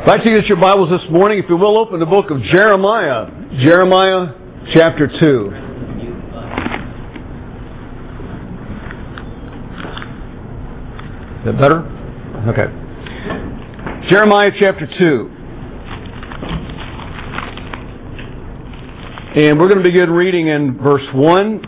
I'd like to get your Bibles this morning, if you will, open the book of Jeremiah. Jeremiah chapter 2. Is that better? Okay. Jeremiah chapter 2. And we're going to begin reading in verse 1.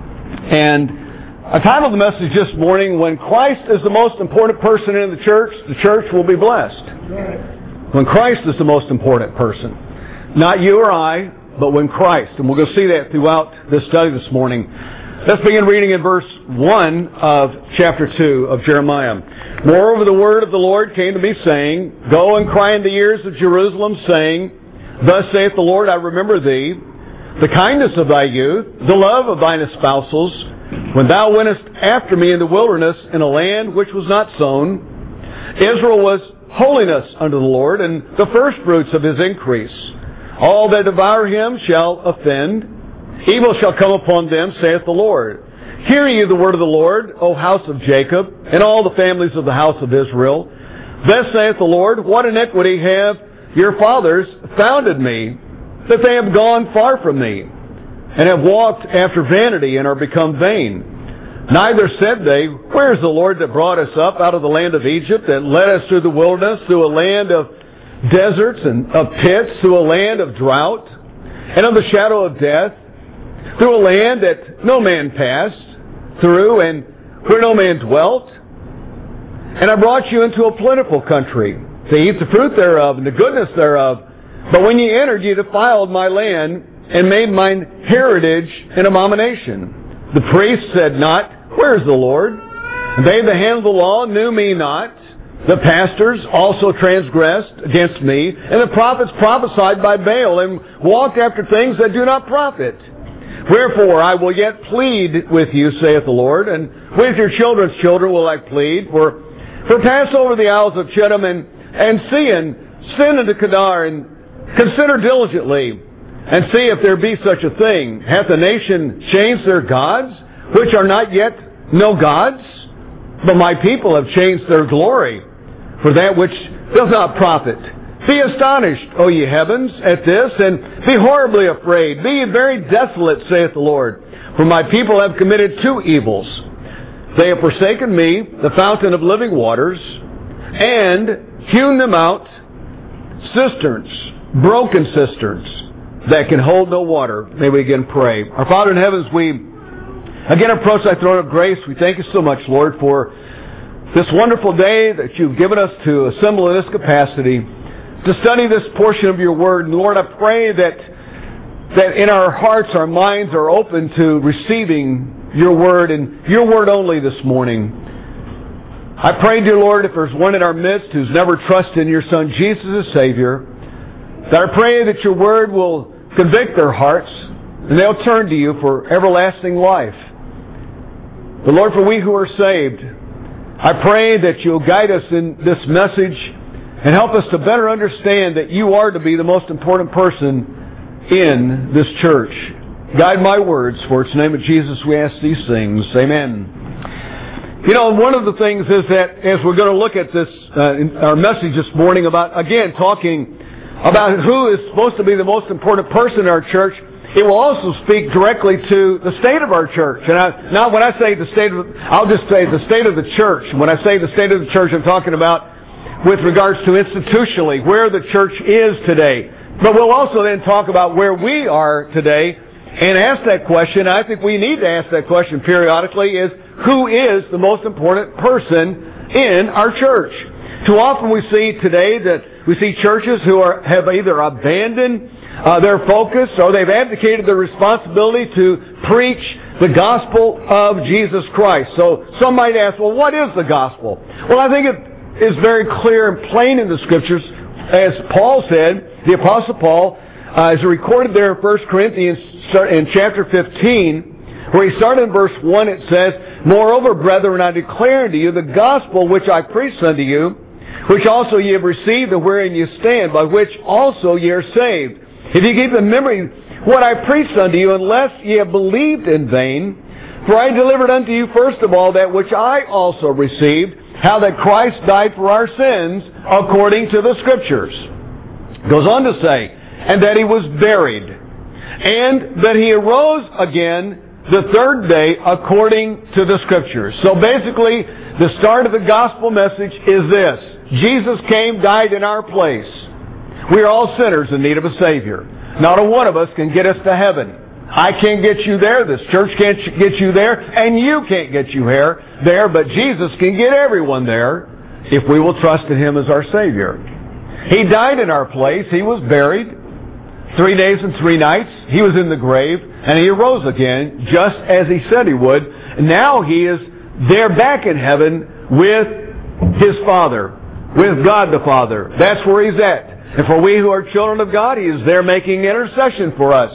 And I titled the message this morning, When Christ is the most important person in the church will be blessed. When Christ is the most important person. Not you or I, but when Christ. And we're going to see that throughout this study this morning. Let's begin reading in verse 1 of chapter 2 of Jeremiah. Moreover, the word of the Lord came to me, saying, Go and cry in the ears of Jerusalem, saying, Thus saith the Lord, I remember thee, the kindness of thy youth, the love of thine espousals, when thou wentest after me in the wilderness, in a land which was not sown. Israel was holiness unto the Lord, and the firstfruits of his increase. All that devour him shall offend. Evil shall come upon them, saith the Lord. Hear ye the word of the Lord, O house of Jacob, and all the families of the house of Israel. Thus saith the Lord, What iniquity have your fathers founded me, that they have gone far from me, and have walked after vanity, and are become vain. Neither said they, Where is the Lord that brought us up out of the land of Egypt, that led us through the wilderness, through a land of deserts and of pits, through a land of drought, and of the shadow of death, through a land that no man passed through, and where no man dwelt? And I brought you into a plentiful country, to eat the fruit thereof, and the goodness thereof. But when ye entered, ye defiled my land, and made mine heritage an abomination. The priests said not, Where is the Lord? And they that handled the law knew me not. The pastors also transgressed against me, and the prophets prophesied by Baal, and walked after things that do not profit. Wherefore I will yet plead with you, saith the Lord, and with your children's children will I plead. For pass over the isles of Chittim, and see, and send into Kedar, and consider diligently, and see if there be such a thing. Hath the nation changed their gods, which are not yet no gods? But my people have changed their glory for that which does not profit. Be astonished, O ye heavens, at this, and be horribly afraid. Be ye very desolate, saith the Lord. For my people have committed two evils. They have forsaken me, the fountain of living waters, and hewn them out cisterns, broken cisterns, that can hold no water. May we again pray. Our Father in heaven, as we again approach thy throne of grace, we thank you so much, Lord, for this wonderful day that you've given us to assemble in this capacity, to study this portion of your word. And Lord, I pray that in our hearts, our minds are open to receiving your word, and your word only this morning. I pray, dear Lord, if there's one in our midst who's never trusted in your Son Jesus as Savior, that I pray that your word will convict their hearts, and they'll turn to you for everlasting life. But Lord, for we who are saved, I pray that you'll guide us in this message and help us to better understand that you are to be the most important person in this church. Guide my words, for it's in the name of Jesus we ask these things. Amen. You know, one of the things is that as we're going to look at this, in our message this morning about, again, talking about who is supposed to be the most important person in our church, it will also speak directly to the state of our church. And now when I say the state of, I'll just say the state of the church. When I say the state of the church, I'm talking about with regards to institutionally, where the church is today. But we'll also then talk about where we are today and ask that question. I think we need to ask that question periodically, is who is the most important person in our church? Too often we see today that we see churches who have either abandoned their focus, or they've abdicated their responsibility to preach the gospel of Jesus Christ. So some might ask, well, what is the gospel? Well, I think it is very clear and plain in the Scriptures. As Paul said, the Apostle Paul, is recorded there in 1 Corinthians in chapter 15, where he started in verse 1, it says, Moreover, brethren, I declare unto you the gospel which I preached unto you, which also ye have received, and wherein ye stand, by which also ye are saved. If ye keep in memory what I preached unto you, unless ye have believed in vain. For I delivered unto you first of all that which I also received, how that Christ died for our sins according to the Scriptures. Goes on to say, and that He was buried, and that He arose again the third day according to the Scriptures. So basically, the start of the gospel message is this. Jesus came, died in our place. We are all sinners in need of a Savior. Not a one of us can get us to heaven. I can't get you there, this church can't get you there, and you can't get you there, but Jesus can get everyone there if we will trust in Him as our Savior. He died in our place. He was buried 3 days and 3 nights. He was in the grave, and He arose again, just as He said He would. And now He is there back in heaven with His Father, with God the Father. That's where He's at. And for we who are children of God, He is there making intercession for us.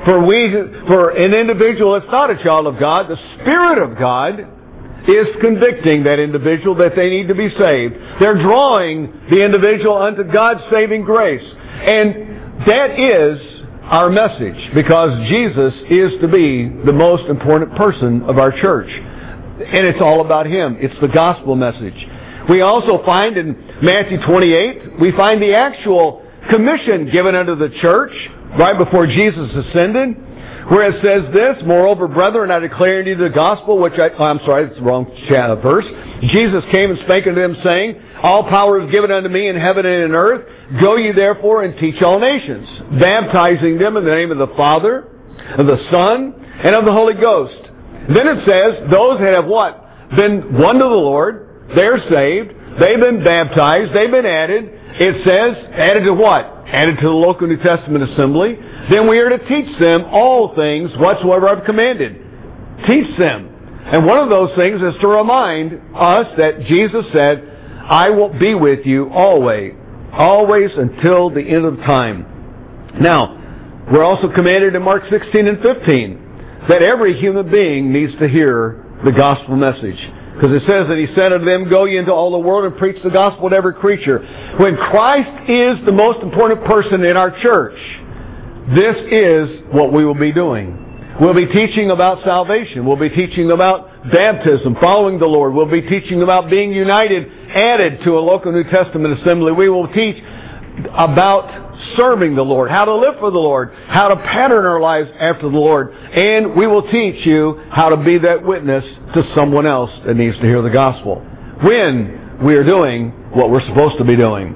For an individual that's not a child of God, the Spirit of God is convicting that individual that they need to be saved. They're drawing the individual unto God's saving grace. And that is our message, because Jesus is to be the most important person of our church. And it's all about Him. It's the gospel message. We also find in Matthew 28, we find the actual commission given unto the church right before Jesus ascended, where it says this, moreover, brethren, I declare unto you the gospel, it's the wrong verse. Jesus came and spake unto them, saying, all power is given unto me in heaven and in earth. Go ye therefore and teach all nations, baptizing them in the name of the Father, of the Son, and of the Holy Ghost. Then it says, those that have what? Been won to the Lord, they're saved, they've been baptized, they've been added. It says, added to what? Added to the local New Testament assembly. Then we are to teach them all things whatsoever I've commanded. Teach them. And one of those things is to remind us that Jesus said, I will be with you always until the end of time. Now, we're also commanded in Mark 16 and 15 that every human being needs to hear the gospel message. Because it says that He said unto them, go ye into all the world and preach the gospel to every creature. When Christ is the most important person in our church, this is what we will be doing. We'll be teaching about salvation. We'll be teaching about baptism, following the Lord. We'll be teaching about being united, added to a local New Testament assembly. We will teach about serving the Lord, how to live for the Lord, how to pattern our lives after the Lord. And we will teach you how to be that witness to someone else that needs to hear the gospel when we are doing what we're supposed to be doing.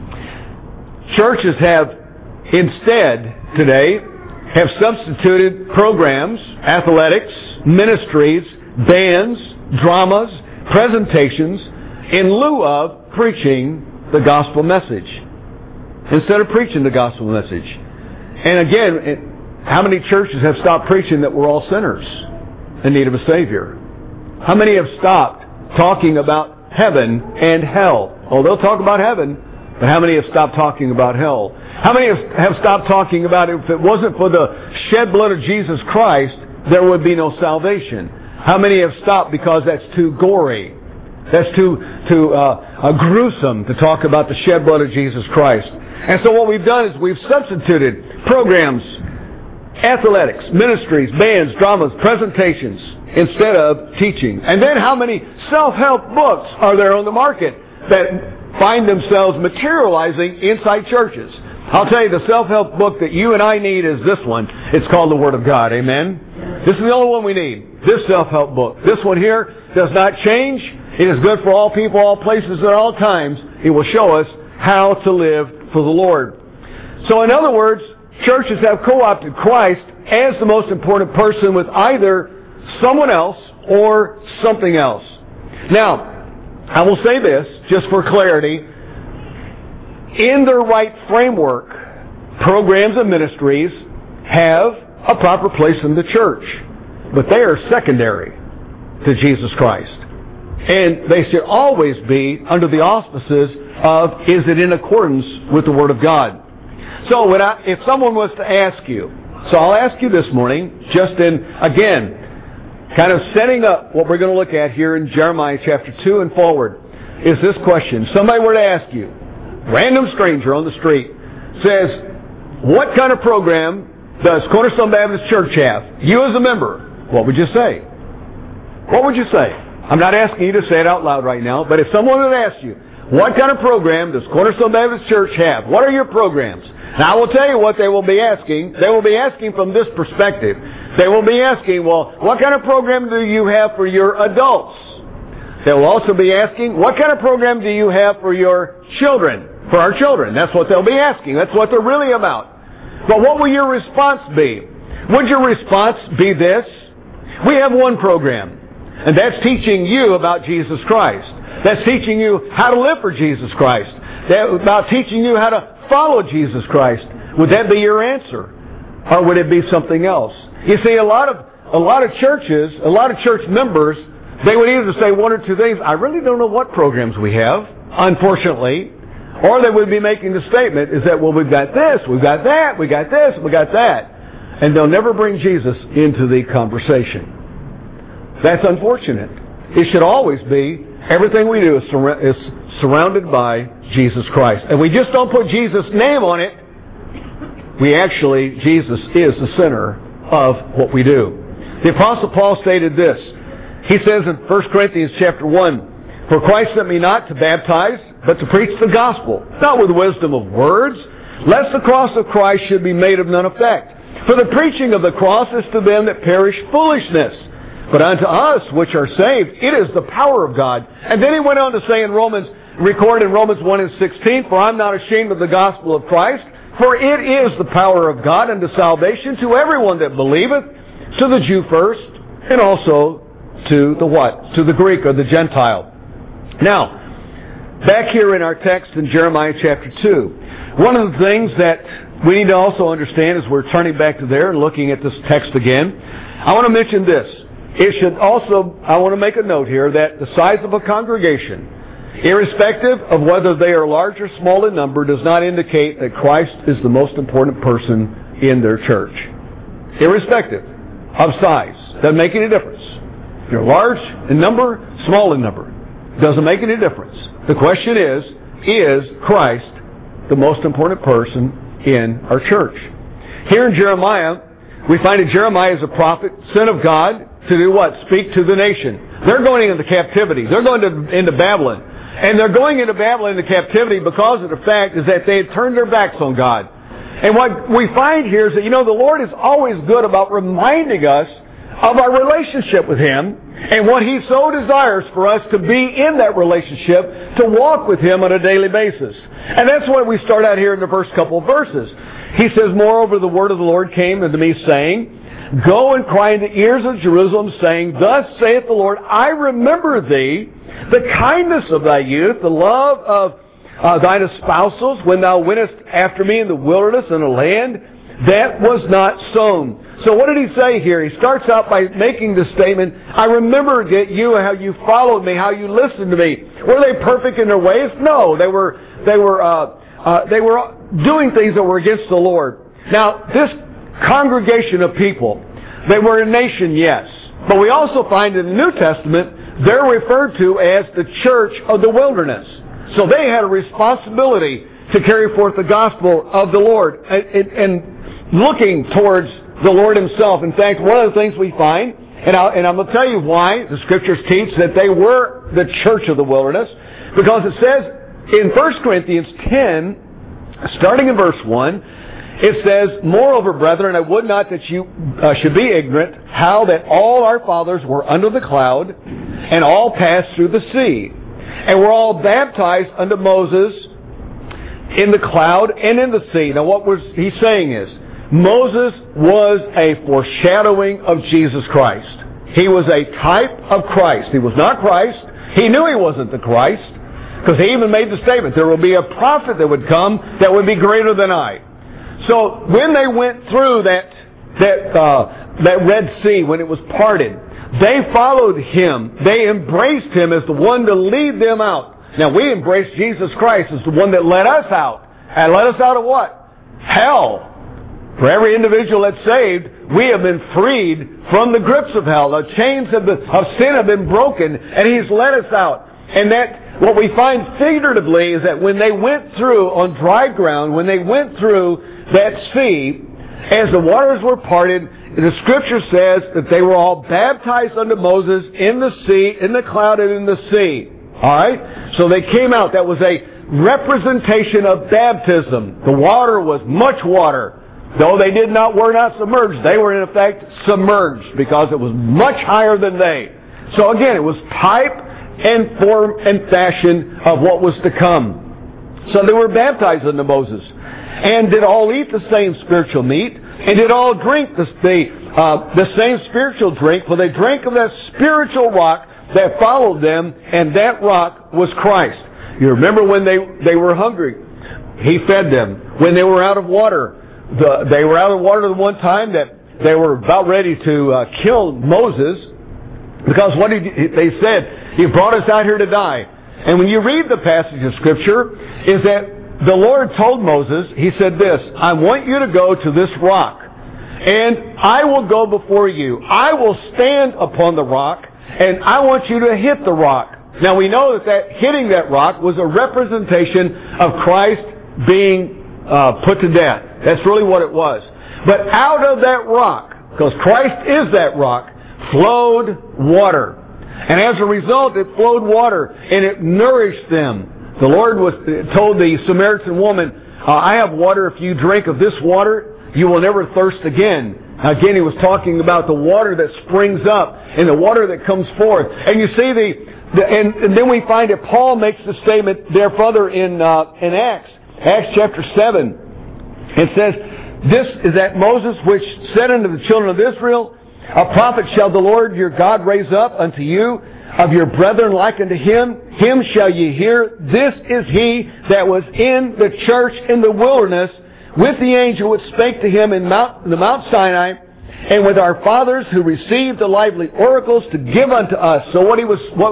Churches have instead today have substituted programs, athletics, ministries, bands, dramas, presentations in lieu of preaching the gospel message. Instead of preaching the gospel message. And again, how many churches have stopped preaching that we're all sinners in need of a Savior? How many have stopped talking about heaven and hell? Oh, they'll talk about heaven, but how many have stopped talking about hell? How many have stopped talking about if it wasn't for the shed blood of Jesus Christ, there would be no salvation? How many have stopped because that's too gory? That's too gruesome to talk about the shed blood of Jesus Christ. And so what we've done is we've substituted programs, athletics, ministries, bands, dramas, presentations, instead of teaching. And then how many self-help books are there on the market that find themselves materializing inside churches? I'll tell you, the self-help book that you and I need is this one. It's called the Word of God. Amen? This is the only one we need. This self-help book. This one here does not change. It is good for all people, all places, at all times. It will show us how to live for the Lord. So in other words, churches have co-opted Christ as the most important person with either someone else or something else. Now, I will say this, just for clarity. In their right framework, programs and ministries have a proper place in the church. But they are secondary to Jesus Christ. And they should always be under the auspices of, is it in accordance with the Word of God? So if someone was to ask you, so I'll ask you this morning, just in, again, kind of setting up what we're going to look at here in Jeremiah chapter 2 and forward, is this question. Somebody were to ask you, random stranger on the street, says, what kind of program does Cornerstone Baptist Church have? You as a member, what would you say? What would you say? I'm not asking you to say it out loud right now, but if someone would ask you, what kind of program does Cornerstone Baptist Church have? What are your programs? Now, I will tell you what they will be asking. They will be asking from this perspective. They will be asking, well, what kind of program do you have for your adults? They will also be asking, what kind of program do you have for your children? For our children. That's what they'll be asking. That's what they're really about. But what will your response be? Would your response be this? We have one program, and that's teaching you about Jesus Christ. That's teaching you how to live for Jesus Christ. That's about teaching you how to follow Jesus Christ. Would that be your answer? Or would it be something else? You see, a lot of churches, a lot of church members, they would either say one or two things. I really don't know what programs we have, unfortunately. Or they would be making the statement is that, well, we've got this, we've got that, we got this, we got that. And they'll never bring Jesus into the conversation. That's unfortunate. It should always be, everything we do is surrounded by Jesus Christ. And we just don't put Jesus' name on it. Jesus is the center of what we do. The Apostle Paul stated this. He says in 1 Corinthians chapter 1, For Christ sent me not to baptize, but to preach the gospel, not with wisdom of words, lest the cross of Christ should be made of none effect. For the preaching of the cross is to them that perish foolishness, but unto us which are saved, it is the power of God. And then he went on to say in Romans 1:16, For I'm not ashamed of the gospel of Christ, for it is the power of God unto salvation to everyone that believeth, to the Jew first, and also to the what? To the Greek or the Gentile. Now, back here in our text in Jeremiah chapter 2, one of the things that we need to also understand as we're turning back to there and looking at this text again, I want to mention this. I want to make a note here that the size of a congregation, irrespective of whether they are large or small in number, does not indicate that Christ is the most important person in their church. Irrespective of size. Doesn't make any difference. If you're large in number, small in number. Doesn't make any difference. The question is Christ the most important person in our church? Here in Jeremiah, we find that Jeremiah is a prophet sent of God to do what? Speak to the nation. They're going into captivity. They're going into Babylon. And they're going into Babylon into captivity because of the fact is that they had turned their backs on God. And what we find here is that, the Lord is always good about reminding us of our relationship with Him and what He so desires for us to be in that relationship, to walk with Him on a daily basis. And that's why we start out here in the first couple of verses. He says, Moreover, the word of the Lord came unto me, saying, Go and cry in the ears of Jerusalem, saying, Thus saith the Lord, I remember thee, the kindness of thy youth, the love of thine espousals, when thou wentest after me in the wilderness in a land that was not sown. So what did he say here? He starts out by making the statement, I remember you, how you followed me, how you listened to me. Were they perfect in their ways? No, they were doing things that were against the Lord. Now, this congregation of people, they were a nation, yes. But we also find in the New Testament, they're referred to as the church of the wilderness. So they had a responsibility to carry forth the gospel of the Lord and looking towards the Lord Himself. In fact, one of the things we find, and I'm going to tell you why the Scriptures teach that they were the church of the wilderness, because it says in 1 Corinthians 10, starting in verse 1, it says, Moreover, brethren, I would not that you should be ignorant how that all our fathers were under the cloud, and all passed through the sea, and were all baptized unto Moses in the cloud and in the sea. Now what was he saying is, Moses was a foreshadowing of Jesus Christ. He was a type of Christ. He was not Christ. He knew he wasn't the Christ, because he even made the statement, there will be a prophet that would come that would be greater than I. So when they went through that Red Sea, when it was parted, they followed Him. They embraced Him as the one to lead them out. Now we embrace Jesus Christ as the one that led us out. And led us out of what? Hell. For every individual that's saved, we have been freed from the grips of hell. The chains of sin have been broken, and He's led us out. And that what we find figuratively is that when they went through on dry ground, when they went through that sea, as the waters were parted, the Scripture says that they were all baptized unto Moses in the sea, in the cloud and in the sea. Alright? So they came out. That was a representation of baptism. The water was much water. Though they were not submerged, they were in effect submerged because it was much higher than they. So again, it was type and form and fashion of what was to come. So they were baptized unto Moses. And did all eat the same spiritual meat, and did all drink the same spiritual drink, for they drank of that spiritual rock that followed them, and that rock was Christ. You remember when they were hungry, He fed them. When they were out of water, they were out of water the one time that they were about ready to kill Moses, because what they said, "You brought us out here to die." And when you read the passage of Scripture, is that the Lord told Moses, He said this, "I want you to go to this rock, and I will go before you. I will stand upon the rock, and I want you to hit the rock." Now we know that hitting that rock was a representation of Christ being put to death. That's really what it was. But out of that rock, because Christ is that rock, flowed water. And as a result, it flowed water, and it nourished them. The Lord told the Samaritan woman, "I have water. If you drink of this water, you will never thirst again." Again, He was talking about the water that springs up and the water that comes forth. And you see and then we find that Paul makes the statement there further in Acts chapter 7. It says, "This is that Moses which said unto the children of Israel, A prophet shall the Lord your God raise up unto you of your brethren like unto him. Him shall ye hear. This is he that was in the church in the wilderness with the angel which spake to him in the Mount Sinai, and with our fathers who received the lively oracles to give unto us." So what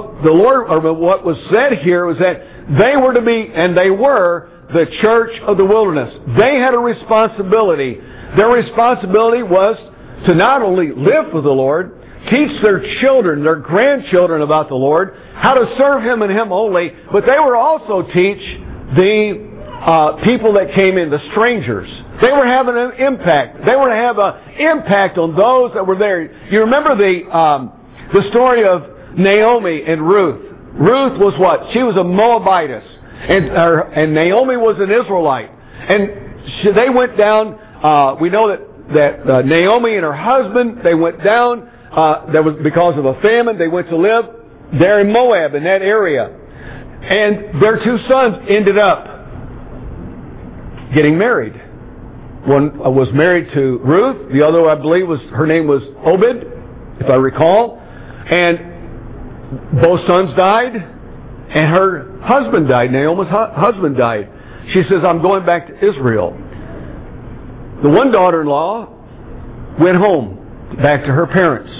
was said here was that they were to be, and they were, the church of the wilderness. They had a responsibility. Their responsibility was to not only live for the Lord, teach their children, their grandchildren about the Lord, how to serve Him and Him only, but they were also teach the people that came in, the strangers. They were having an impact. They were to have an impact on those that were there. You remember the story of Naomi and Ruth. Ruth was what? She was a Moabitess. And Naomi was an Israelite. And they went down, we know that Naomi and her husband, they went down, that was because of a famine, they went to live there in Moab, in that area. And their two sons ended up getting married. One was married to Ruth, the other, I believe, her name was Obed, if I recall. And both sons died, and her husband died. Naomi's husband died. She says, "I'm going back to Israel." The one daughter-in-law went home, back to her parents.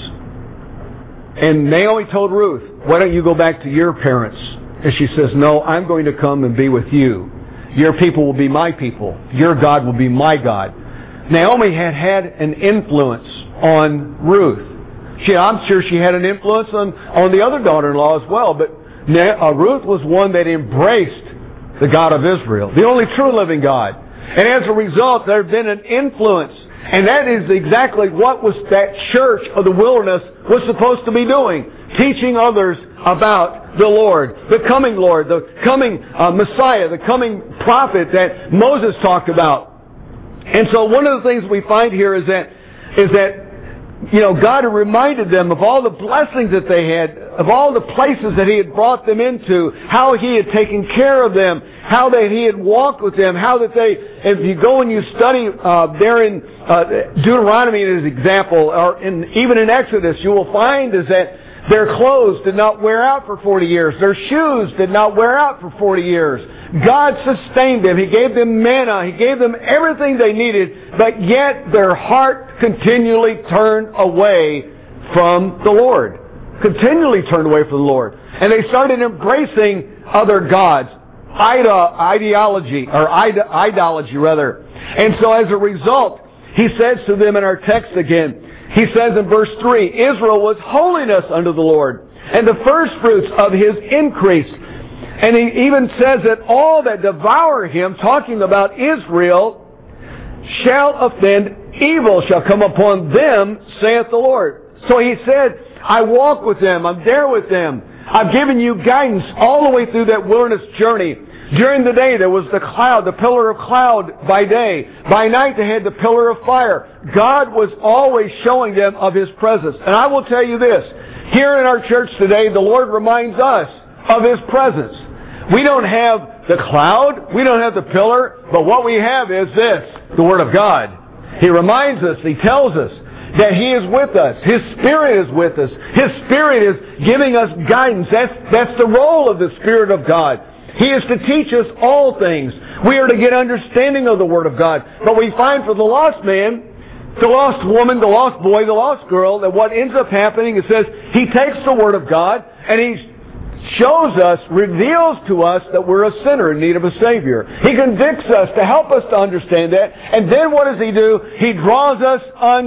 And Naomi told Ruth, "Why don't you go back to your parents?" And she says, "No, I'm going to come and be with you. Your people will be my people. Your God will be my God." Naomi had an influence on Ruth. I'm sure she had an influence on the other daughter-in-law as well, but Ruth was one that embraced the God of Israel, the only true living God. And as a result, there had been an influence. And that is exactly what was that church of the wilderness was supposed to be doing. Teaching others about the Lord, the coming Messiah, the coming prophet that Moses talked about. And so one of the things we find here is that God had reminded them of all the blessings that they had, of all the places that He had brought them into, how He had taken care of them, how that He had walked with them, how that if you go and you study there in Deuteronomy as an example, or even in Exodus, you will find is that their clothes did not wear out for 40 years. Their shoes did not wear out for 40 years. God sustained them. He gave them manna. He gave them everything they needed, but yet their heart continually turned away from the Lord. Continually turned away from the Lord. And they started embracing other gods. Idolatry. And so as a result, He says to them in our text again, He says in verse 3, "Israel was holiness unto the Lord, and the firstfruits of His increase." And He even says that all that devour Him, talking about Israel, shall offend, evil shall come upon them, saith the Lord. So He said, I walk with them, I'm there with them. I've given you guidance all the way through that wilderness journey. During the day there was the cloud, the pillar of cloud by day. By night they had the pillar of fire. God was always showing them of His presence. And I will tell you this, here in our church today, the Lord reminds us of His presence. We don't have the cloud, we don't have the pillar, but what we have is this, the Word of God. He reminds us, He tells us that He is with us. His Spirit is with us. His Spirit is giving us guidance. That's the role of the Spirit of God. He is to teach us all things. We are to get understanding of the Word of God. But we find for the lost man, the lost woman, the lost boy, the lost girl, that what ends up happening, it says, he takes the Word of God and he shows us, reveals to us that we're a sinner in need of a Savior. He convicts us to help us to understand that. And then what does He do? He draws us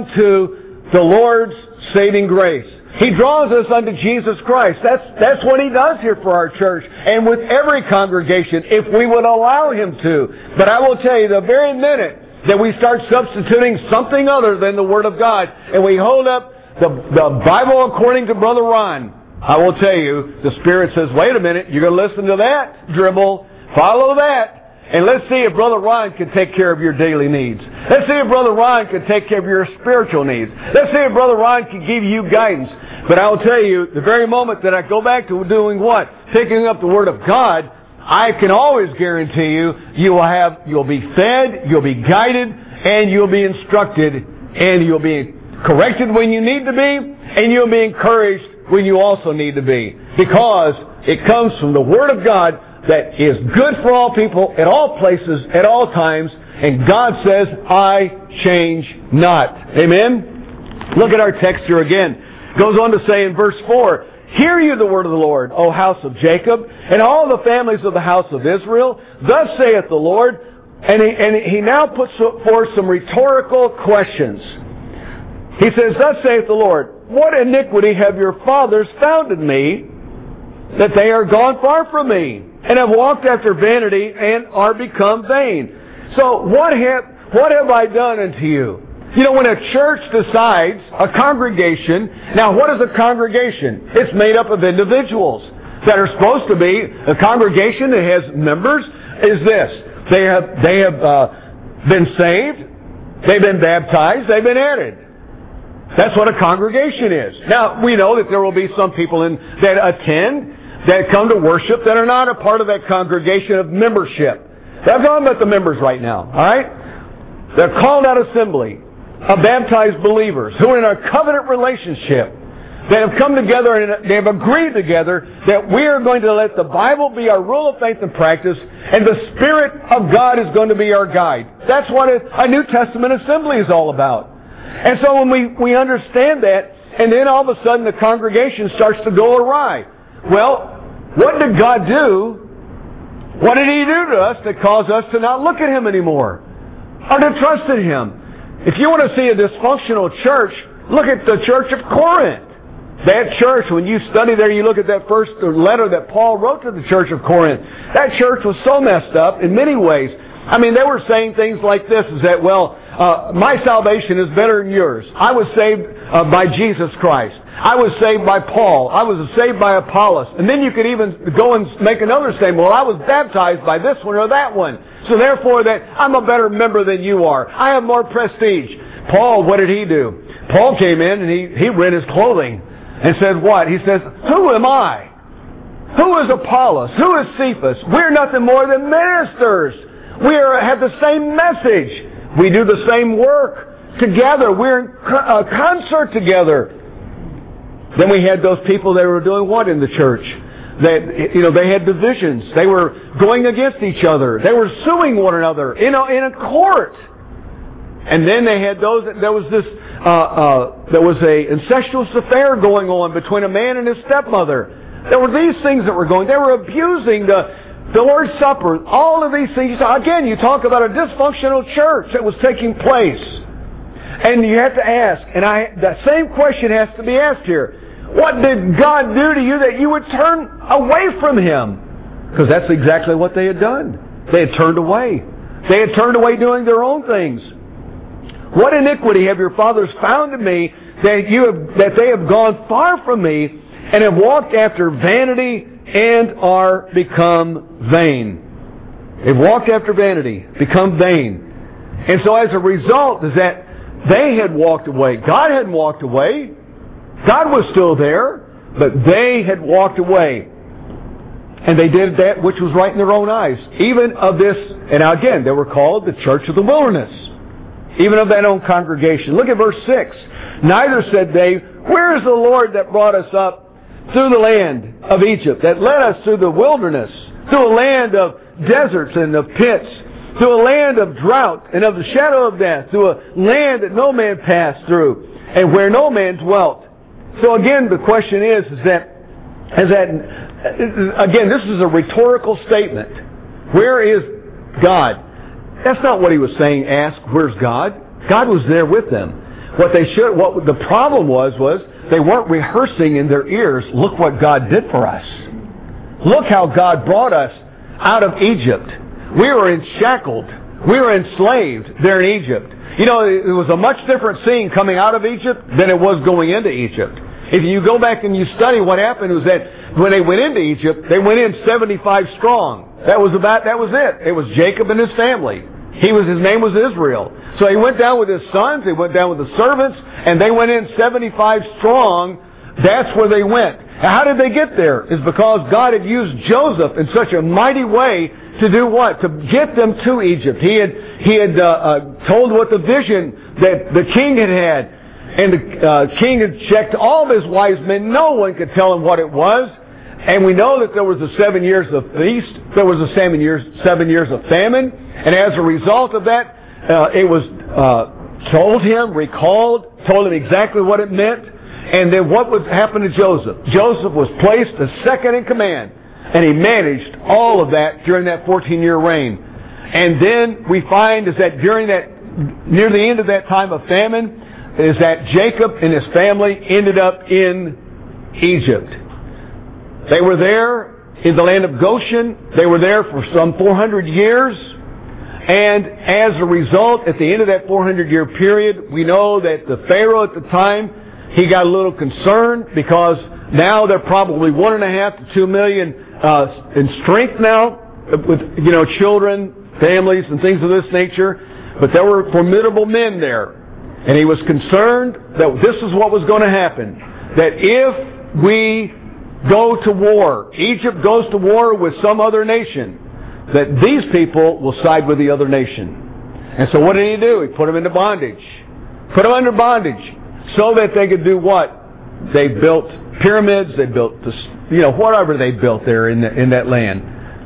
unto the Lord's saving grace. He draws us unto Jesus Christ. That's what He does here for our church and with every congregation if we would allow Him to. But I will tell you, the very minute that we start substituting something other than the Word of God and we hold up the Bible according to Brother Ron, I will tell you, the Spirit says, wait a minute, you're going to listen to that dribble, follow that, and let's see if Brother Ron can take care of your daily needs. Let's see if Brother Ron can take care of your spiritual needs. Let's see if Brother Ron can give you guidance. But I will tell you, the very moment that I go back to doing what? Taking up the Word of God, I can always guarantee you, you'll be fed, you'll be guided, and you'll be instructed, and you'll be corrected when you need to be, and you'll be encouraged when you also need to be. Because it comes from the Word of God that is good for all people, at all places, at all times, and God says, I change not. Amen? Look at our text here again. It goes on to say in verse 4, hear you the word of the Lord, O house of Jacob, and all the families of the house of Israel. Thus saith the Lord. And he now puts forth some rhetorical questions. He says, thus saith the Lord, what iniquity have your fathers found in me, that they are gone far from me, and have walked after vanity, and are become vain? So what have I done unto you? You know, when a church decides, a congregation, now what is a congregation? It's made up of individuals that are supposed to be, a congregation that has members, is this. They have been saved, they've been baptized, they've been added. That's what a congregation is. Now, we know that there will be some people that attend, that come to worship, that are not a part of that congregation of membership. I'm talking about the members right now, all right? They're called out assembly of baptized believers who are in a covenant relationship. They have come together and they have agreed together that we are going to let the Bible be our rule of faith and practice, and the Spirit of God is going to be our guide. That's what a New Testament assembly is all about. And so when we understand that, and then all of a sudden the congregation starts to go awry. Well, what did God do? What did He do to us that caused us to not look at Him anymore, or to trust in Him? If you want to see a dysfunctional church, look at the church of Corinth. That church, when you study there, you look at that first letter that Paul wrote to the church of Corinth. That church was so messed up in many ways. I mean, they were saying things like this, is that, well, my salvation is better than yours. I was saved by Jesus Christ. I was saved by Paul. I was saved by Apollos. And then you could even go and make another statement. Well, I was baptized by this one or that one. So therefore that I'm a better member than you are. I have more prestige. Paul, what did he do? Paul came in and he rent his clothing and said what? He says, who am I? Who is Apollos? Who is Cephas? We're nothing more than ministers. We have the same message. We do the same work together. We're in concert together. Then we had those people that were doing what in the church? They had divisions. They were going against each other. They were suing one another in a court. And then they had those. There was a incestuous affair going on between a man and his stepmother. There were these things that were going. They were abusing the Lord's Supper. All of these things. Again, you talk about a dysfunctional church that was taking place. And you have to ask, and that same question has to be asked here. What did God do to you that you would turn away from Him? Because that's exactly what they had done. They had turned away. They had turned away doing their own things. What iniquity have your fathers found in me that they have gone far from me and have walked after vanity and are become vain? They've walked after vanity, become vain. And so as a result is that they had walked away. God hadn't walked away. God was still there, but they had walked away. And they did that which was right in their own eyes. Even of this, and now again, they were called the Church of the Wilderness. Even of that own congregation. Look at verse 6. Neither said they, where is the Lord that brought us up through the land of Egypt, that led us through the wilderness, through a land of deserts and of pits, through a land of drought and of the shadow of death, through a land that no man passed through, and where no man dwelt. So again, the question is that again, this is a rhetorical statement. Where is God? That's not what he was saying. Ask, where's God? God was there with them. What the problem was they weren't rehearsing in their ears, look what God did for us. Look how God brought us out of Egypt. We were shackled. We were enslaved there in Egypt. You know, it was a much different scene coming out of Egypt than it was going into Egypt. If you go back and you study what happened, was that when they went into Egypt, they went in 75 strong. That was it. It was Jacob and his family. His name was Israel. So he went down with his sons, he went down with the servants, and they went in 75 strong. That's where they went. How did they get there? It's because God had used Joseph in such a mighty way to do what? To get them to Egypt. He had told what the vision that the king had. And the king had checked all of his wise men. No one could tell him what it was. And we know that there was the 7 years of feast. There was the 7 years of famine. And as a result of that, it was told him exactly what it meant. And then what would happen to Joseph? Joseph was placed as second in command. And he managed all of that during that 14-year reign. And then we find is that near the end of that time of famine, is that Jacob and his family ended up in Egypt. They were there in the land of Goshen. They were there for some 400 years. And as a result, at the end of that 400-year period, we know that the Pharaoh at the time, he got a little concerned because now they're probably 1.5 to 2 million in strength now, with children, families, and things of this nature. But there were formidable men there. And he was concerned that this is what was going to happen. That if we go to war, Egypt goes to war with some other nation, that these people will side with the other nation. And so what did he do? He put them into bondage. Put them under bondage so that they could do what? They built pyramids, they built whatever they built there in that land.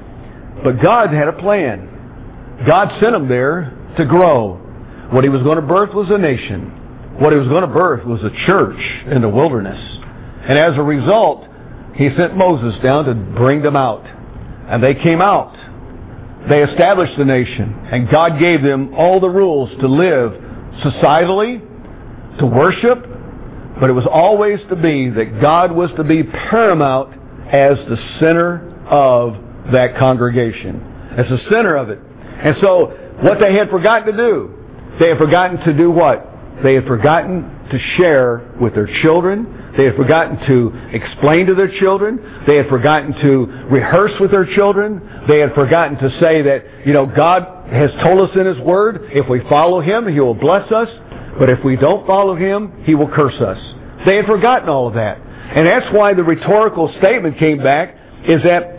But God had a plan. God sent them there to grow. What he was going to birth was a nation. What he was going to birth was a church in the wilderness. And as a result, he sent Moses down to bring them out. And they came out. They established the nation. And God gave them all the rules to live societally, to worship. But it was always to be that God was to be paramount as the center of that congregation. As the center of it. And so, what they had forgotten to do, they had forgotten to do what? They had forgotten to share with their children. They had forgotten to explain to their children. They had forgotten to rehearse with their children. They had forgotten to say that, God has told us in His Word, if we follow Him, He will bless us. But if we don't follow Him, He will curse us. They had forgotten all of that. And that's why the rhetorical statement came back, is that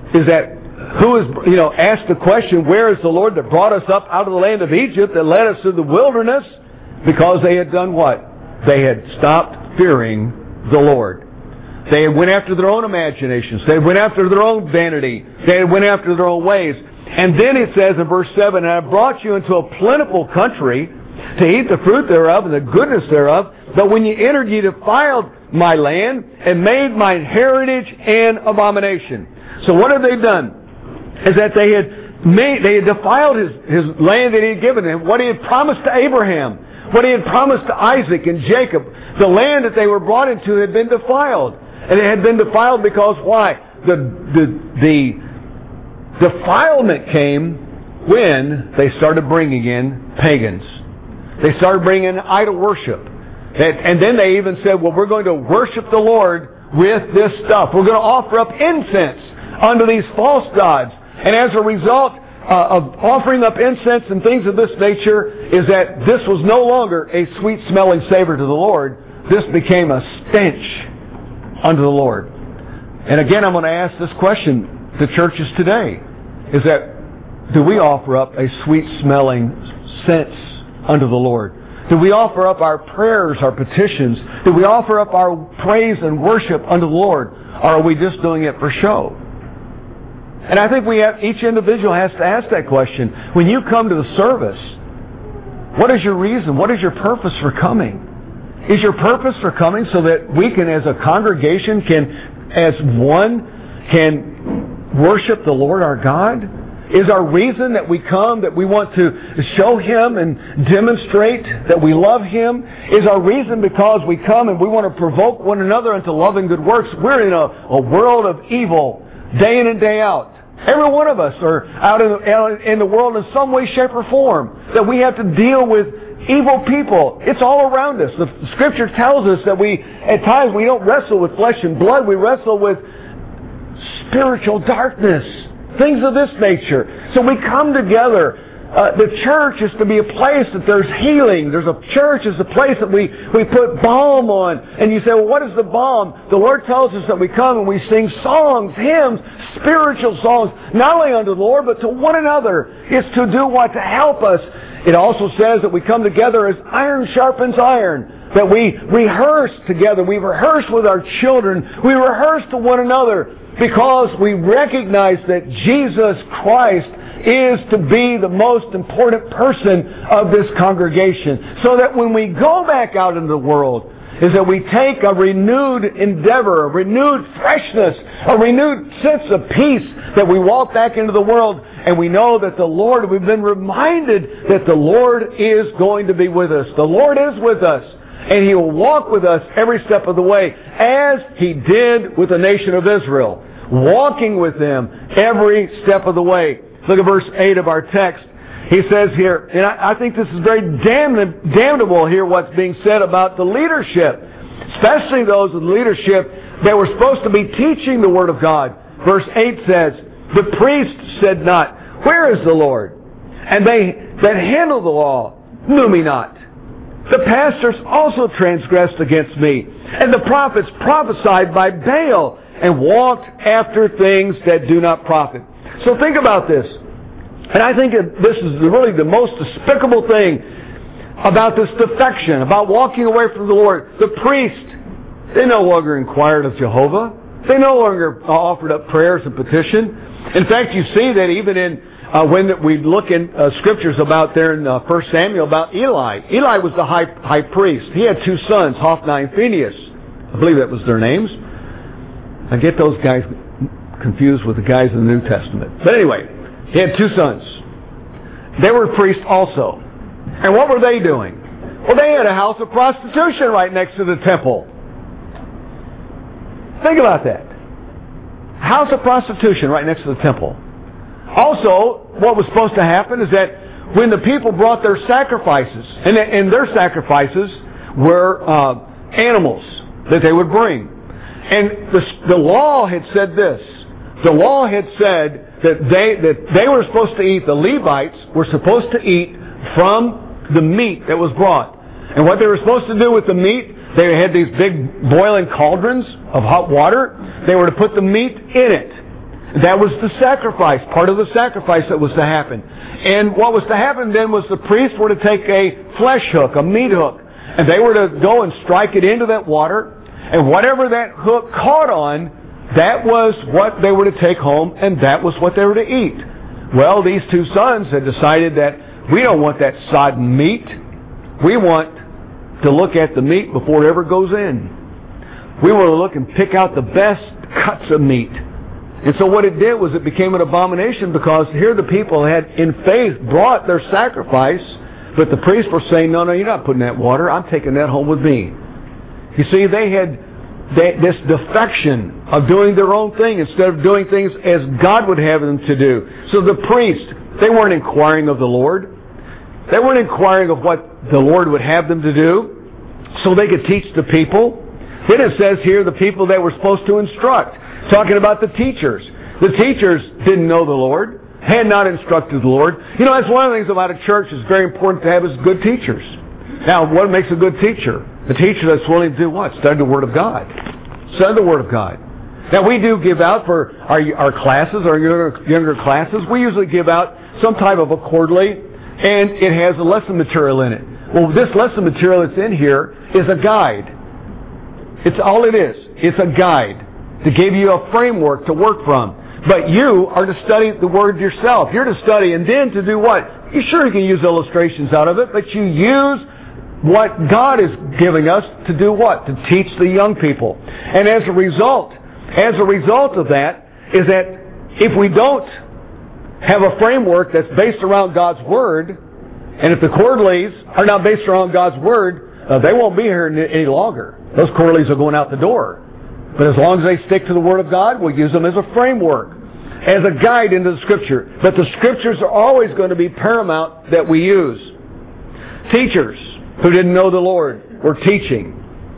asked the question, where is the Lord that brought us up out of the land of Egypt, that led us through the wilderness? Because they had done what? They had stopped fearing the Lord. They had went after their own imaginations. They went after their own vanity. They went after their own ways. And then it says in verse 7, and I brought you into a plentiful country to eat the fruit thereof and the goodness thereof. But when you entered, you defiled my land and made my heritage an abomination. So what have they done? Is that they had defiled his land that he had given him, what he had promised to Abraham, what he had promised to Isaac and Jacob. The land that they were brought into had been defiled. And it had been defiled because why? The defilement came when they started bringing in pagans. They started bringing in idol worship. And then they even said, well, we're going to worship the Lord with this stuff. We're going to offer up incense unto these false gods. And as a result of offering up incense and things of this nature, is that this was no longer a sweet-smelling savor to the Lord. This became a stench unto the Lord. And again, I'm going to ask this question to churches today. Is that, do we offer up a sweet-smelling sense unto the Lord? Do we offer up our prayers, our petitions? Do we offer up our praise and worship unto the Lord? Or are we just doing it for show? And I think each individual has to ask that question. When you come to the service, what is your reason? What is your purpose for coming? Is your purpose for coming so that we can, as a congregation, as one, can worship the Lord our God? Is our reason that we come that we want to show Him and demonstrate that we love Him? Is our reason because we come and we want to provoke one another into love and good works? We're in a world of evil day in and day out. Every one of us are out in the world in some way, shape, or form that we have to deal with evil people. It's all around us. The Scripture tells us that at times we don't wrestle with flesh and blood. We wrestle with spiritual darkness. Things of this nature. So we come together. The church is to be a place that there's healing. The church is a place that we put balm on. And you say, well, what is the balm? The Lord tells us that we come and we sing songs, hymns, spiritual songs, not only unto the Lord, but to one another. It's to do what? To help us. It also says that we come together as iron sharpens iron. That we rehearse together. We rehearse with our children. We rehearse to one another. Because we recognize that Jesus Christ is to be the most important person of this congregation. So that when we go back out into the world, is that we take a renewed endeavor, a renewed freshness, a renewed sense of peace, that we walk back into the world and we know that the Lord, we've been reminded that the Lord is going to be with us. The Lord is with us. And He will walk with us every step of the way, as He did with the nation of Israel, walking with them every step of the way. Look at verse 8 of our text. He says here, and I think this is very damnable here, what's being said about the leadership, especially those in leadership that were supposed to be teaching the Word of God. Verse 8 says, the priest said not, where is the Lord? And they that handle the law knew me not. The pastors also transgressed against me, and the prophets prophesied by Baal, and walked after things that do not profit. So think about this. And I think this is really the most despicable thing about this defection, about walking away from the Lord. The priest, they no longer inquired of Jehovah. They no longer offered up prayers and petition. In fact, you see that even in when we look in scriptures about there in 1 Samuel about Eli. Eli was the high priest. He had two sons, Hophni and Phinehas. I believe that was their names. I get those guys confused with the guys in the New Testament. But anyway, he had two sons. They were priests also. And what were they doing? Well, they had a house of prostitution right next to the temple. Think about that. House of prostitution right next to the temple. Also, what was supposed to happen is that when the people brought their sacrifices, and their sacrifices were animals that they would bring. And the law had said this. The law had said that they were supposed to eat, the Levites were supposed to eat from the meat that was brought. And what they were supposed to do with the meat, they had these big boiling cauldrons of hot water. They were to put the meat in it. That was the sacrifice, part of the sacrifice that was to happen. And what was to happen then was the priests were to take a flesh hook, a meat hook, and they were to go and strike it into that water, and whatever that hook caught on, that was what they were to take home, and that was what they were to eat. Well, these two sons had decided that we don't want that sodden meat. We want to look at the meat before it ever goes in. We want to look and pick out the best cuts of meat. And so what it did was it became an abomination, because here the people had in faith brought their sacrifice, but the priests were saying, no, you're not putting that water. I'm taking that home with me. You see, they had this defection of doing their own thing instead of doing things as God would have them to do. So the priests, they weren't inquiring of the Lord. They weren't inquiring of what the Lord would have them to do so they could teach the people. Then it says here the people that were supposed to instruct, talking about the teachers. The teachers didn't know the Lord, had not instructed the Lord. That's one of the things about a church that's very important to have is good teachers. Now, what makes a good teacher? A teacher that's willing to do what? Study the Word of God. Study the Word of God. Now, we do give out for our classes, our younger classes, we usually give out some type of a quarterly, and it has a lesson material in it. Well, this lesson material that's in here is a guide. It's all it is. It's a guide to give you a framework to work from. But you are to study the Word yourself. You're to study and then to do what? You can use illustrations out of it, but you use what God is giving us to do what? To teach the young people. And as a result of that is that if we don't have a framework that's based around God's Word, and if the quarterlies are not based around God's Word, they won't be here any longer. Those quarterlies are going out the door. But as long as they stick to the Word of God, we'll use them as a framework, as a guide into the Scripture. But the Scriptures are always going to be paramount that we use. Teachers who didn't know the Lord were teaching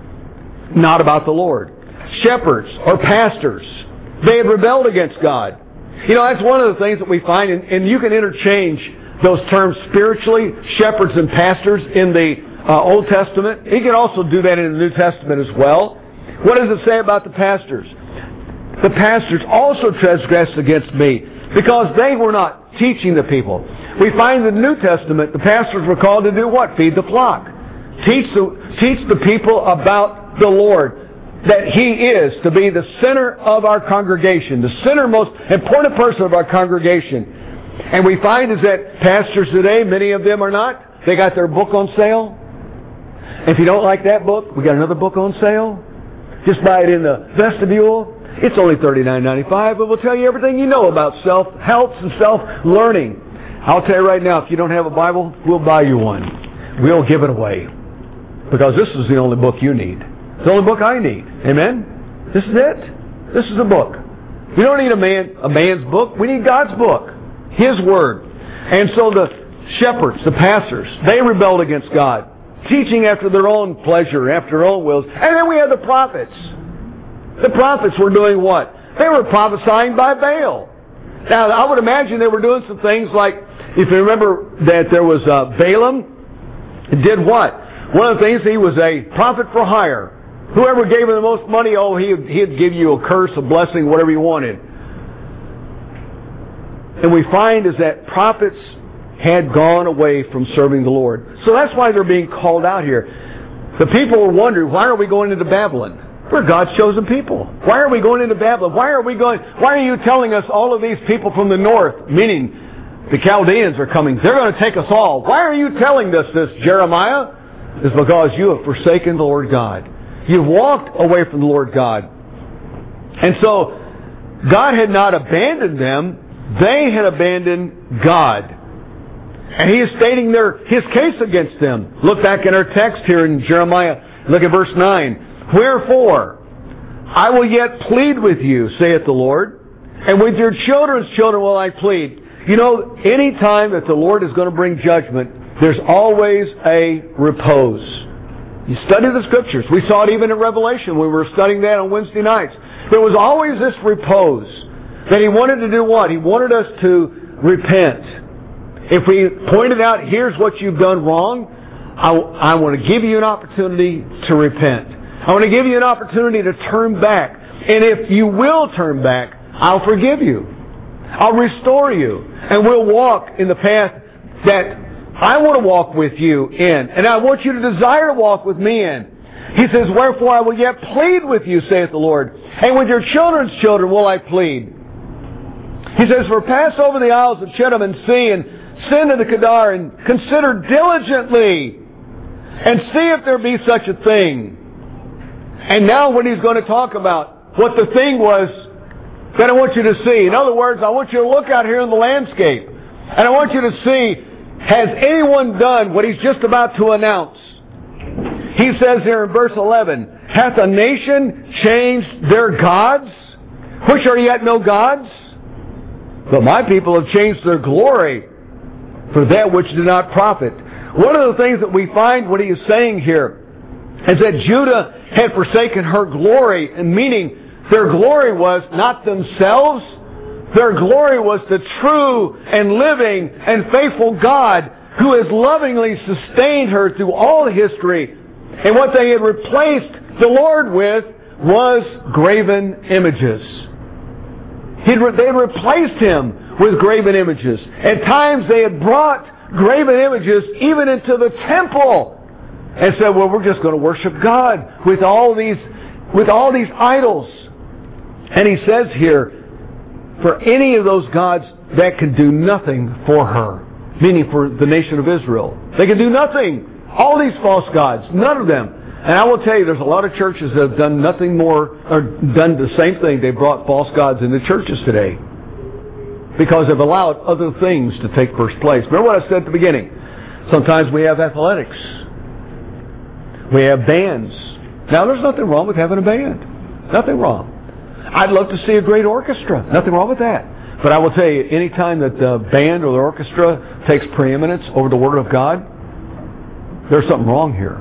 not about the Lord. Shepherds or pastors, they had rebelled against God. That's one of the things that we find, and you can interchange those terms spiritually, shepherds and pastors in the Old Testament. You can also do that in the New Testament as well. What does it say about the pastors? The pastors also transgressed against me because they were not teaching the people. We find in the New Testament the pastors were called to do what? Feed the flock. Teach the people about the Lord. That He is to be the center of our congregation, the center most important person of our congregation. And we find is that pastors today, many of them are not. They got their book on sale. If you don't like that book, we got another book on sale. Just buy it in the vestibule. It's only $39.95, but we'll tell you everything you know about self-help and self-learning. I'll tell you right now, if you don't have a Bible, we'll buy you one. We'll give it away. Because this is the only book you need. It's the only book I need. Amen? This is it. This is a book. We don't need a man's book. We need God's book. His Word. And so the shepherds, the pastors, they rebelled against God. Teaching after their own pleasure, after their own wills. And then we have the prophets. The prophets were doing what? They were prophesying by Baal. Now, I would imagine they were doing some things like, if you remember that there was Balaam, did what? One of the things, he was a prophet for hire. Whoever gave him the most money, he'd give you a curse, a blessing, whatever you wanted. And we find is that prophets had gone away from serving the Lord. So that's why they're being called out here. The people were wondering, why are we going into Babylon? We're God's chosen people. Why are we going into Babylon? Why are you telling us all of these people from the north, meaning the Chaldeans are coming, they're going to take us all. Why are you telling us this, Jeremiah? It's because you have forsaken the Lord God. You've walked away from the Lord God. And so, God had not abandoned them. They had abandoned God. And He is stating His case against them. Look back in our text here in Jeremiah. Look at verse 9. Wherefore, I will yet plead with you, saith the Lord, and with your children's children will I plead. Any time that the Lord is going to bring judgment, there's always a repose. You study the Scriptures. We saw it even in Revelation. We were studying that on Wednesday nights. There was always this repose. That He wanted to do what? He wanted us to repent. If we pointed out, here's what you've done wrong, I want to give you an opportunity to repent. I want to give you an opportunity to turn back. And if you will turn back, I'll forgive you. I'll restore you. And we'll walk in the path that I want to walk with you in. And I want you to desire to walk with me in. He says, wherefore I will yet plead with you, saith the Lord. And with your children's children will I plead. He says, for pass over the isles of Chittim and see, and send to the Kedar, and consider diligently, and see if there be such a thing. And now when he's going to talk about what the thing was that I want you to see. In other words, I want you to look out here in the landscape. And I want you to see, has anyone done what he's just about to announce? He says here in verse 11, hath a nation changed their gods, which are yet no gods? But my people have changed their glory for that which did not profit. One of the things that we find what he is saying here is that Judah had forsaken her glory, and meaning their glory was not themselves. Their glory was the true and living and faithful God who has lovingly sustained her through all history. And what they had replaced the Lord with was graven images. They had replaced Him with graven images. At times they had brought graven images even into the temple and said, well, we're just going to worship God with all these idols. And he says here, for any of those gods, that can do nothing for her. Meaning for the nation of Israel. They can do nothing. All these false gods, none of them. And I will tell you, there's a lot of churches that have done nothing more, or done the same thing. They brought false gods into churches today. Because they've allowed other things to take first place. Remember what I said at the beginning. Sometimes we have athletics. We have bands. Now there's nothing wrong with having a band. Nothing wrong. I'd love to see a great orchestra. Nothing wrong with that. But I will tell you, any time that the band or the orchestra takes preeminence over the Word of God, there's something wrong here.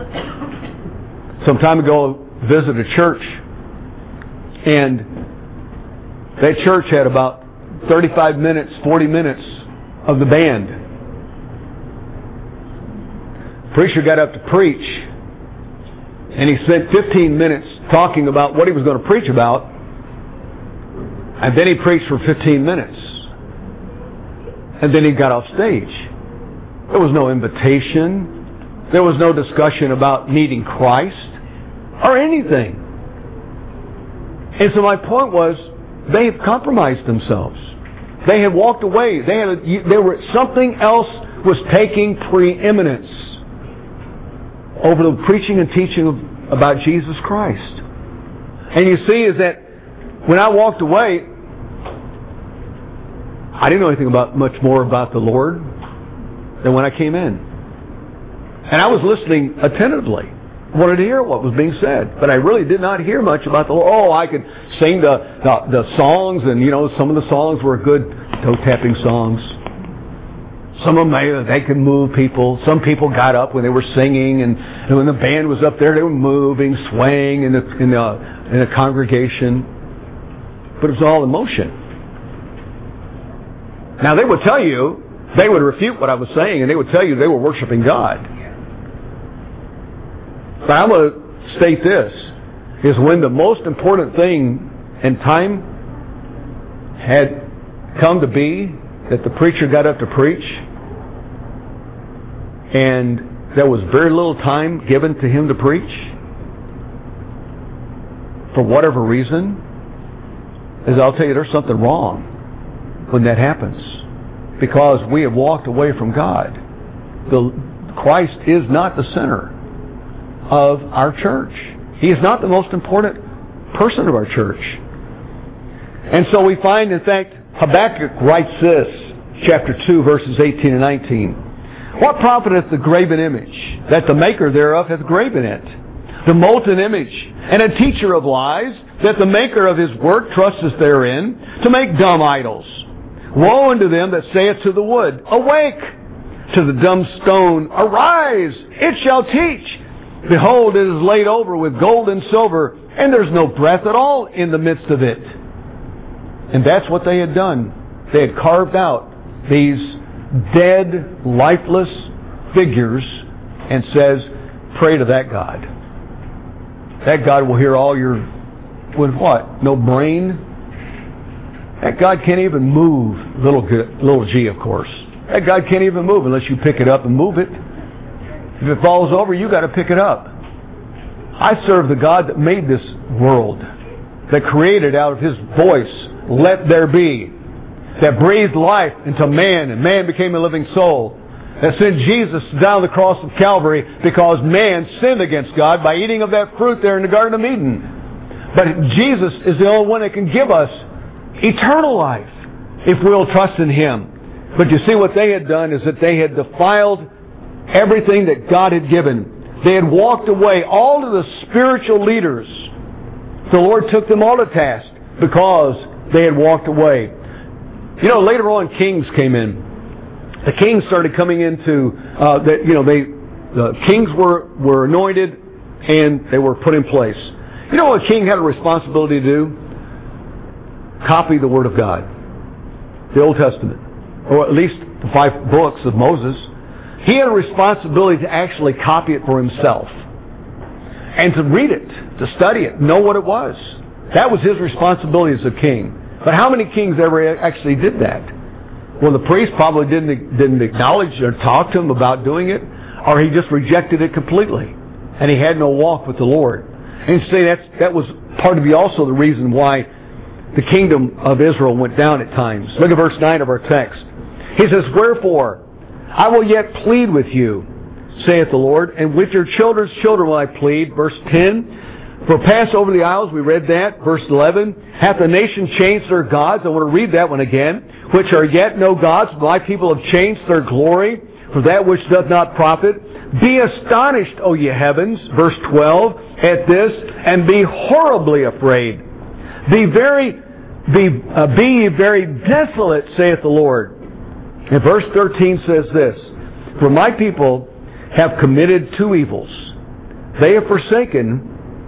Some time ago, I visited a church, and that church had about 35 minutes, 40 minutes of the band. The preacher got up to preach, and he spent 15 minutes talking about what he was going to preach about. And then he preached for 15 minutes. And then he got off stage. There was no invitation. There was no discussion about meeting Christ or anything. And so my point was, they have compromised themselves. They have walked away. Something else was taking preeminence over the preaching and teaching about Jesus Christ. And you see is that when I walked away, I didn't know anything much more about the Lord than when I came in. And I was listening attentively. I wanted to hear what was being said. But I really did not hear much about the Lord. Oh, I could sing the songs, and some of the songs were good toe-tapping songs. Some of them, they could move people. Some people got up when they were singing, and when the band was up there, they were moving, swaying in the congregation. But it was all emotion. Now they would tell you, they would refute what I was saying, and they would tell you they were worshiping God. But I'm going to state this, is when the most important thing in time had come to be that the preacher got up to preach, and there was very little time given to him to preach, for whatever reason, is I'll tell you there's something wrong when that happens. Because we have walked away from God. Christ is not the center of our church. He is not the most important person of our church. And so we find, in fact, Habakkuk writes this, chapter 2, verses 18 and 19. What profiteth the graven image, that the maker thereof hath graven it? The molten image, and a teacher of lies, that the maker of his work trusteth therein, to make dumb idols. Woe unto them that saith to the wood, awake! To the dumb stone, arise! It shall teach! Behold, it is laid over with gold and silver, and there's no breath at all in the midst of it. And that's what they had done. They had carved out these dead, lifeless figures and says, pray to that God. That God will hear all your... with what? No brain? That God can't even move, little g, of course. That God can't even move unless you pick it up and move it. If it falls over, you got to pick it up. I serve the God that made this world, that created out of His voice, let there be, that breathed life into man, and man became a living soul, that sent Jesus down the cross of Calvary because man sinned against God by eating of that fruit there in the Garden of Eden. But Jesus is the only one that can give us eternal life if we'll trust in Him. But you see, what they had done is that they had defiled everything that God had given. They had walked away. All of the spiritual leaders, the Lord took them all to task because they had walked away. Later on Kings came in. the kings started coming into, the kings were anointed and they were put in place. You know what a king had a responsibility to do? Copy the Word of God. The Old Testament. Or at least the 5 books of Moses. He had a responsibility to actually copy it for himself. And to read it, to study it, know what it was. That was his responsibility as a king. But how many kings ever actually did that? Well, the priest probably didn't acknowledge or talk to him about doing it, or he just rejected it completely. And he had no walk with the Lord. And see, that was part of also the reason why the kingdom of Israel went down at times. Look at verse 9 of our text. He says, "Wherefore, I will yet plead with you, saith the Lord, and with your children's children will I plead." Verse 10, "For pass over the isles," we read that. Verse 11, "Hath the nation changed their gods?" I want to read that one again. "Which are yet no gods, my people have changed their glory for that which doth not profit. Be astonished, O ye heavens," verse 12, "at this, and be horribly afraid. Be ye very desolate, saith the Lord." And verse 13 says this, "For my people have committed 2 evils. They have forsaken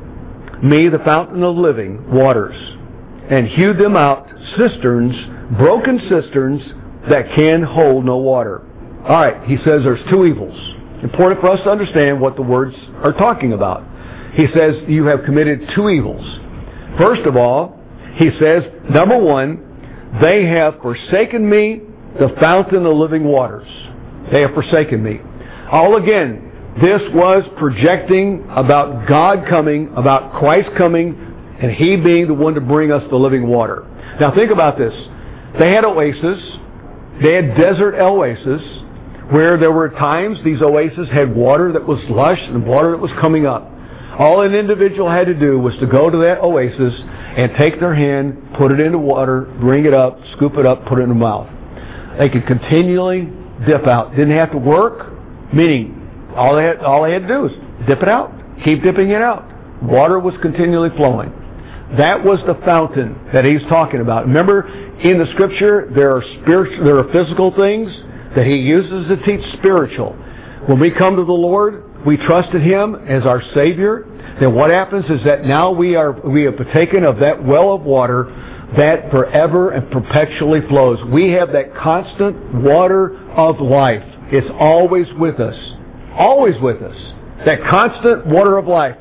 me, the fountain of living waters, and hewed them out cisterns, broken cisterns that can hold no water." All right, he says there's 2 evils. Important for us to understand what the words are talking about. He says you have committed 2 evils. First of all, he says, number 1, they have forsaken me, the fountain of living waters. They have forsaken me. All again, this was projecting about God coming, about Christ coming, and He being the one to bring us the living water. Now think about this. They had oases. They had desert oases where there were times these oases had water that was lush and water that was coming up. All an individual had to do was to go to that oasis and take their hand, put it into water, bring it up, scoop it up, put it in their mouth. They could continually dip out. Didn't have to work, meaning all they had to do was dip it out. Keep dipping it out. Water was continually flowing. That was the fountain that he's talking about. Remember, in the Scripture, there are physical things that he uses to teach spiritual. When we come to the Lord, we trust in Him as our Savior. Then what happens is that now we have partaken of that well of water that forever and perpetually flows. We have that constant water of life. It's always with us. Always with us. That constant water of life.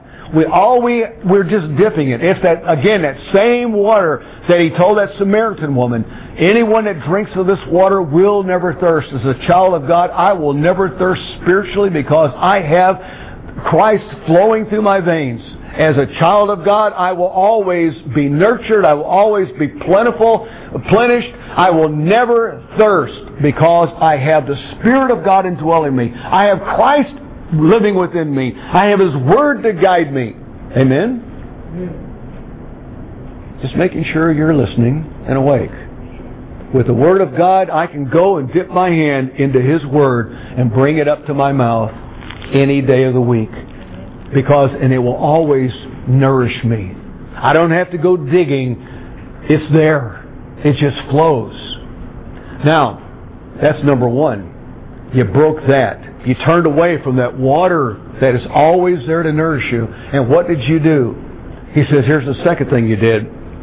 We're just dipping it. It's that same water that He told that Samaritan woman, anyone that drinks of this water will never thirst. As a child of God, I will never thirst spiritually because I have Christ flowing through my veins. As a child of God, I will always be nurtured. I will always be replenished. I will never thirst because I have the Spirit of God indwelling me. I have Christ living within me. I have His Word to guide me. Amen? Just making sure you're listening and awake. With the Word of God, I can go and dip my hand into His Word and bring it up to my mouth any day of the week. And it will always nourish me. I don't have to go digging. It's there. It just flows. Now, that's number 1. You broke that. You turned away from that water that is always there to nourish you. And what did you do? He says, here's the second thing you did.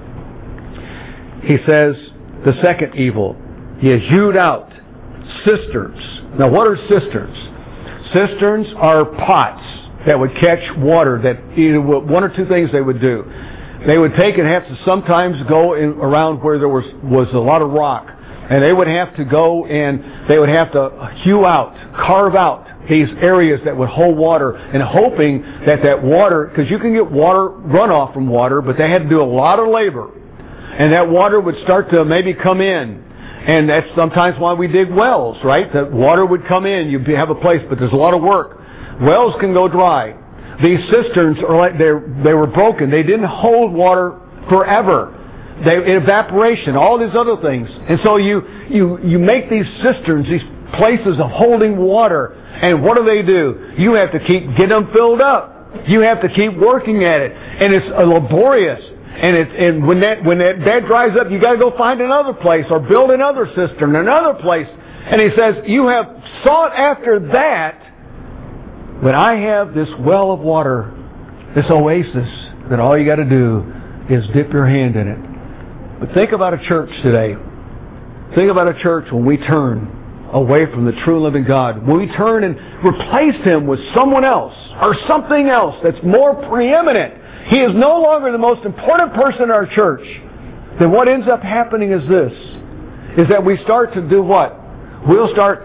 He says, the second evil. You hewed out cisterns. Now, what are cisterns? Cisterns are pots that would catch water. That either 1 or 2 things they would do. They would take and have to sometimes go around where there was a lot of rock. And they would have to go and they would have to carve out these areas that would hold water, and hoping that water, because you can get water runoff from water, but they had to do a lot of labor. And that water would start to maybe come in. And that's sometimes why we dig wells, right? The water would come in, you have a place, but there's a lot of work. Wells can go dry. These cisterns are like they were broken. They didn't hold water forever. Evaporation, all these other things. And so you make these cisterns, these places of holding water. And what do? You have to get them filled up. You have to keep working at it. And it's laborious. And when that dries up, you got to go find another place or build another cistern, another place. And He says, you have sought after that, but I have this well of water, this oasis, that all you got to do is dip your hand in it. But think about a church today. Think about a church when we turn away from the true living God. When we turn and replace Him with someone else or something else that's more preeminent. He is no longer the most important person in our church. Then what ends up happening is this, is that we start to do what? We'll start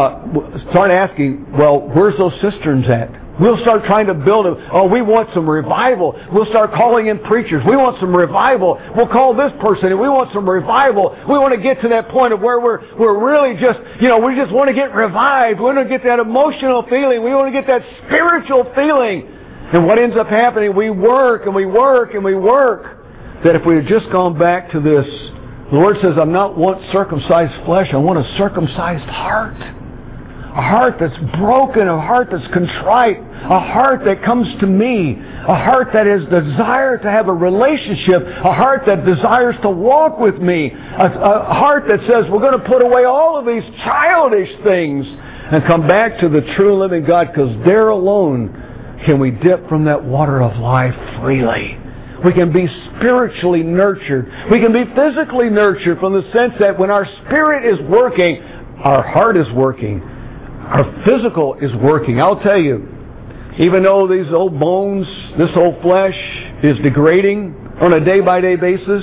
asking, well, where's those cisterns at? We'll start trying to build them. Oh, we want some revival. We'll start calling in preachers. We want some revival. We'll call this person and we want some revival. We want to get to that point of where we're really just, we just want to get revived. We want to get that emotional feeling. We want to get that spiritual feeling. And what ends up happening, we work and we work and we work. That if we had just gone back to this, the Lord says, I'm not want circumcised flesh, I want a circumcised heart. A heart that's broken, a heart that's contrite, a heart that comes to me, a heart that has desire to have a relationship, a heart that desires to walk with me, a heart that says we're going to put away all of these childish things and come back to the true living God, because there alone can we dip from that water of life freely. We can be spiritually nurtured. We can be physically nurtured from the sense that when our spirit is working, our heart is working. Our physical is working. I'll tell you, even though these old bones, this old flesh is degrading on a day-by-day basis,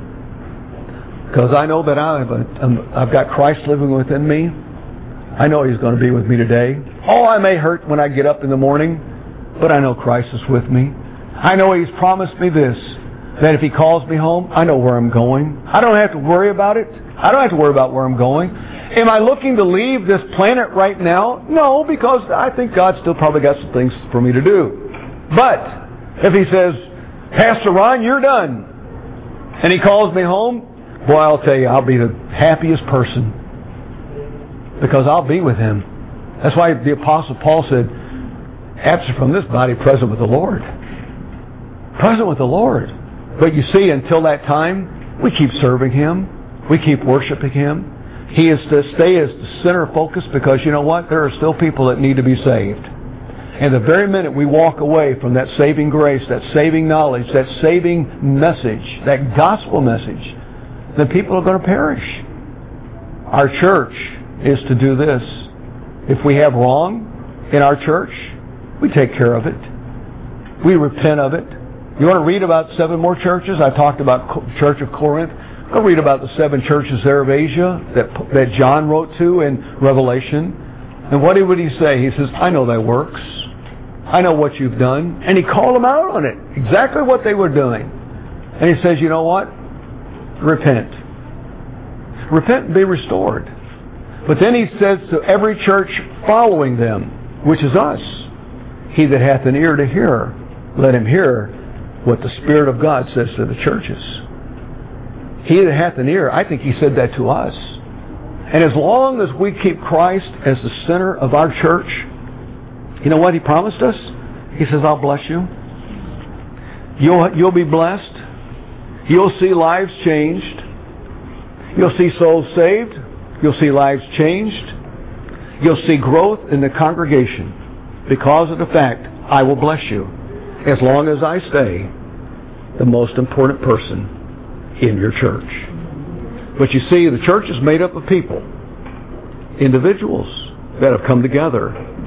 because I know that I've got Christ living within me. I know He's going to be with me today. Oh, I may hurt when I get up in the morning, but I know Christ is with me. I know He's promised me this, that if He calls me home, I know where I'm going. I don't have to worry about it. I don't have to worry about where I'm going. Am I looking to leave this planet right now? No, because I think God still probably got some things for me to do. But if He says, Pastor Ron, you're done, and He calls me home, boy, I'll tell you, I'll be the happiest person, because I'll be with Him. That's why the Apostle Paul said, absent from this body, present with the Lord. Present with the Lord. But you see, until that time, we keep serving Him. We keep worshiping Him. He is to stay as the center of focus, because you know what? There are still people that need to be saved. And the very minute we walk away from that saving grace, that saving knowledge, that saving message, that gospel message, then people are going to perish. Our church is to do this. If we have wrong in our church, we take care of it. We repent of it. You want to read about 7 more churches? I talked about Church of Corinth. Go read about the 7 churches there of Asia that John wrote to in Revelation. And what would he say? He says, I know thy works. I know what you've done. And he called them out on it. Exactly what they were doing. And he says, you know what? Repent. Repent and be restored. But then he says to every church following them, which is us, he that hath an ear to hear, let him hear what the Spirit of God says to the churches. He that hath an ear, I think he said that to us. And as long as we keep Christ as the center of our church, you know what He promised us? He says, I'll bless you. You'll be blessed. You'll see lives changed. You'll see souls saved. You'll see lives changed. You'll see growth in the congregation because of the fact I will bless you as long as I stay the most important person in your church. But you see, the church is made up of people, individuals that have come together.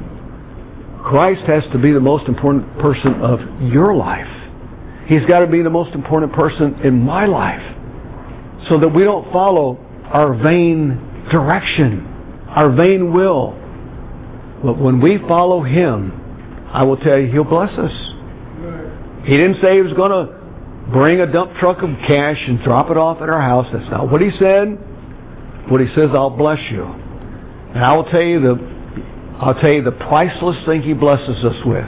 Christ has to be the most important person of your life. He's got to be the most important person in my life, so that we don't follow our vain direction, our vain will. But when we follow Him, I will tell you, He'll bless us. He didn't say He was going to bring a dump truck of cash and drop it off at our house. That's not what He said. What He says, I'll bless you. And I'll tell you the priceless thing He blesses us with: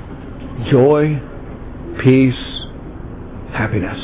joy, peace, happiness,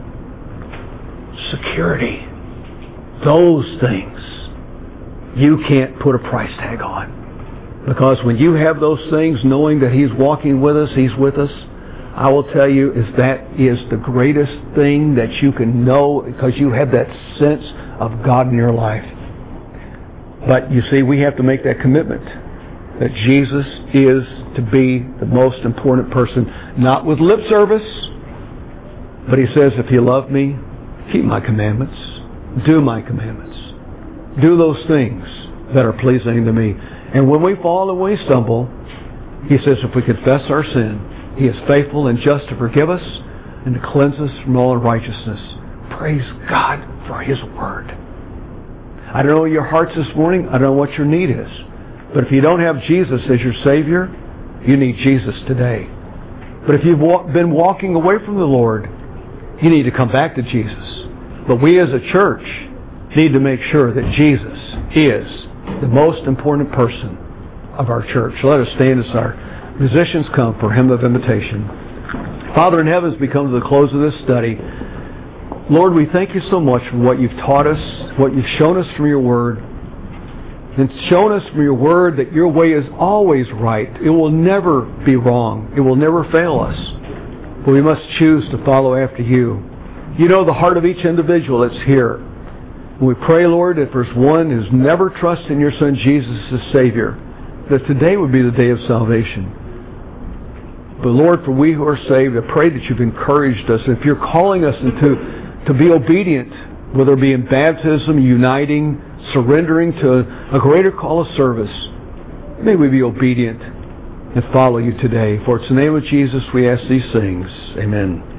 security. Those things you can't put a price tag on. Because when you have those things, knowing that He's walking with us, He's with us, I will tell you, that is the greatest thing that you can know, because you have that sense of God in your life. But you see, we have to make that commitment that Jesus is to be the most important person, not with lip service, but He says, if you love me, keep my commandments, do my commandments, do those things that are pleasing to me. And when we fall and we stumble, He says if we confess our sin, He is faithful and just to forgive us and to cleanse us from all unrighteousness. Praise God for His Word. I don't know your hearts this morning. I don't know what your need is. But if you don't have Jesus as your Savior, you need Jesus today. But if you've been walking away from the Lord, you need to come back to Jesus. But we as a church need to make sure that Jesus is the most important person of our church. So let us stand as our musicians come for hymn of invitation. Father in heaven, as we come to the close of this study, Lord, we thank You so much for what You've taught us, what You've shown us from Your Word, and shown us from Your Word that Your way is always right. It will never be wrong. It will never fail us. But we must choose to follow after You. You know the heart of each individual that's here. We pray, Lord, if there's one who's never trusted in Your Son Jesus as Savior, that today would be the day of salvation. But Lord, for we who are saved, I pray that You've encouraged us. If You're calling us to be obedient, whether it be in baptism, uniting, surrendering to a greater call of service, may we be obedient and follow You today. For it's in the name of Jesus we ask these things. Amen.